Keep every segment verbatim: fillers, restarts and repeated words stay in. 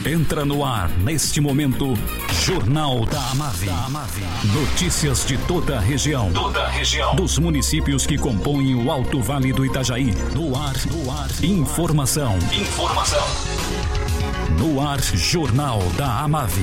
Entra no ar, neste momento, Jornal da Amave. Notícias de toda a região. Toda a região. Dos municípios que compõem o Alto Vale do Itajaí. No ar, no ar. Informação. Informação. No ar, Jornal da Amave.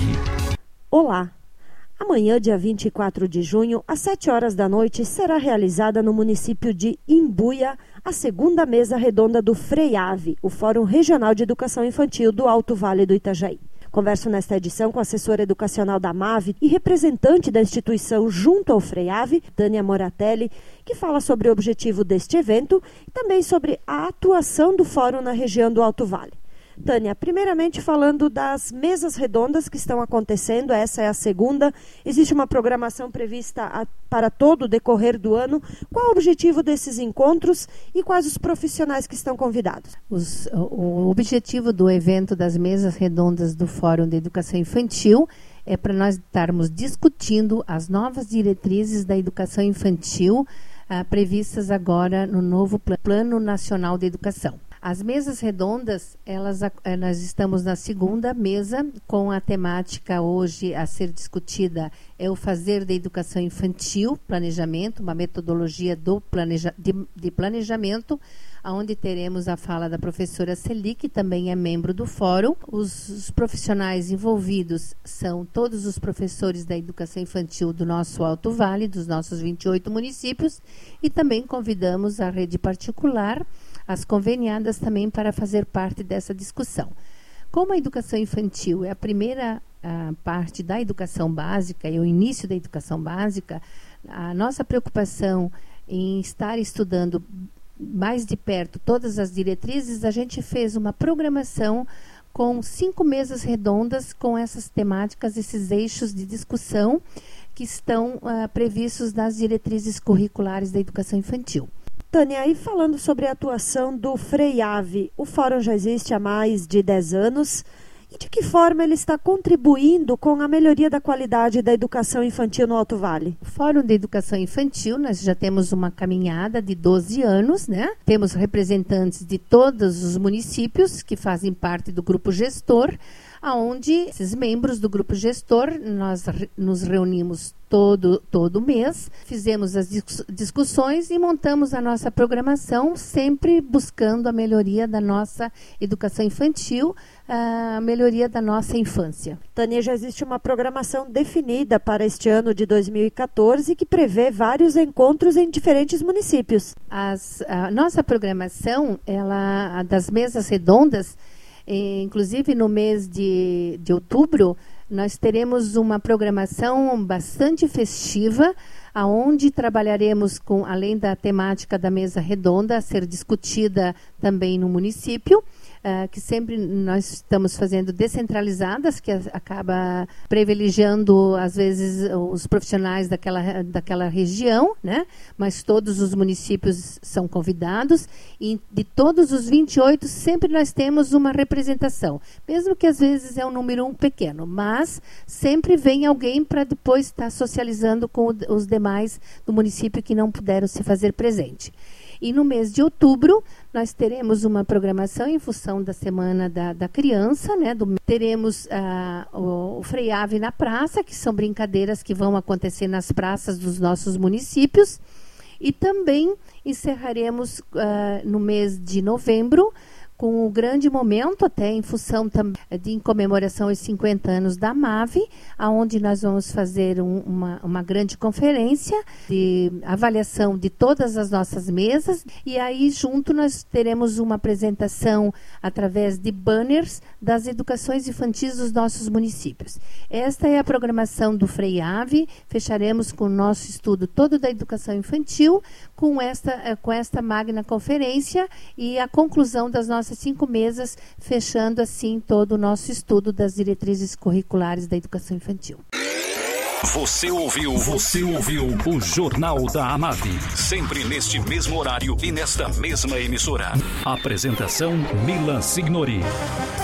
Olá. Amanhã, dia vinte e quatro de junho, às sete horas da noite, será realizada no município de Imbuia a segunda mesa redonda do FREIAVE, o Fórum Regional de Educação Infantil do Alto Vale do Itajaí. Converso nesta edição com a assessora educacional da AMAVE e representante da instituição junto ao FREIAVE, Tânia Moratelli, que fala sobre o objetivo deste evento e também sobre a atuação do Fórum na região do Alto Vale. Tânia, primeiramente falando das mesas redondas que estão acontecendo, essa é a segunda, existe uma programação prevista a, para todo o decorrer do ano. Qual o objetivo desses encontros e quais os profissionais que estão convidados? Os, o objetivo do evento das mesas redondas do Fórum de Educação Infantil é para nós estarmos discutindo as novas diretrizes da educação infantil ah, previstas agora no novo Plano Nacional de Educação. As mesas redondas, elas, nós estamos na segunda mesa com a temática hoje a ser discutida é o fazer da educação infantil, planejamento, uma metodologia do planeja, de, de planejamento, onde teremos a fala da professora Celi, que também é membro do fórum. Os, os profissionais envolvidos são todos os professores da educação infantil do nosso Alto Vale, dos nossos vinte e oito municípios, e também convidamos a rede particular, as conveniadas também para fazer parte dessa discussão. Como a educação infantil é a primeira a parte da educação básica, é o início da educação básica, a nossa preocupação em estar estudando mais de perto todas as diretrizes, a gente fez uma programação com cinco mesas redondas com essas temáticas, esses eixos de discussão que estão uh, previstos nas diretrizes curriculares da educação infantil. Tânia, aí falando sobre a atuação do FREIAVE, o fórum já existe há mais de dez anos. E de que forma ele está contribuindo com a melhoria da qualidade da educação infantil no Alto Vale? O Fórum de Educação Infantil, nós já temos uma caminhada de doze anos, né? Temos representantes de todos os municípios que fazem parte do grupo gestor, aonde esses membros do grupo gestor, nós re- nos reunimos todo, todo mês, fizemos as dis- discussões e montamos a nossa programação, sempre buscando a melhoria da nossa educação infantil, a melhoria da nossa infância. Tânia, já existe uma programação definida para este ano de dois mil e catorze que prevê vários encontros em diferentes municípios. As, a nossa programação, ela, a das mesas redondas, inclusive no mês de, de outubro, nós teremos uma programação bastante festiva, aonde trabalharemos com, além da temática da mesa redonda, a ser discutida também no município, uh, que sempre nós estamos fazendo descentralizadas, que a, acaba privilegiando, às vezes, os profissionais daquela, daquela região, né? Mas todos os municípios são convidados, e de todos os vinte e oito, sempre nós temos uma representação, mesmo que às vezes é um número um pequeno, mas sempre vem alguém para depois estar socializando com o, os demais do município que não puderam se fazer presente. E no mês de outubro, nós teremos uma programação em função da Semana da, da Criança, né? Do, teremos uh, o, o FREIAVE na praça, que são brincadeiras que vão acontecer nas praças dos nossos municípios. E também encerraremos uh, no mês de novembro, com um grande momento, até em função também de em comemoração aos cinquenta anos da AMAVE, onde nós vamos fazer um, uma, uma grande conferência de avaliação de todas as nossas mesas, e aí junto nós teremos uma apresentação através de banners das educações infantis dos nossos municípios. Esta é a programação do FREIAVE, fecharemos com o nosso estudo todo da educação infantil, com esta, com esta magna conferência e a conclusão das nossas cinco mesas, fechando assim todo o nosso estudo das diretrizes curriculares da educação infantil. Você ouviu, você ouviu o Jornal da Amave, sempre neste mesmo horário e nesta mesma emissora. Apresentação Mila Signori.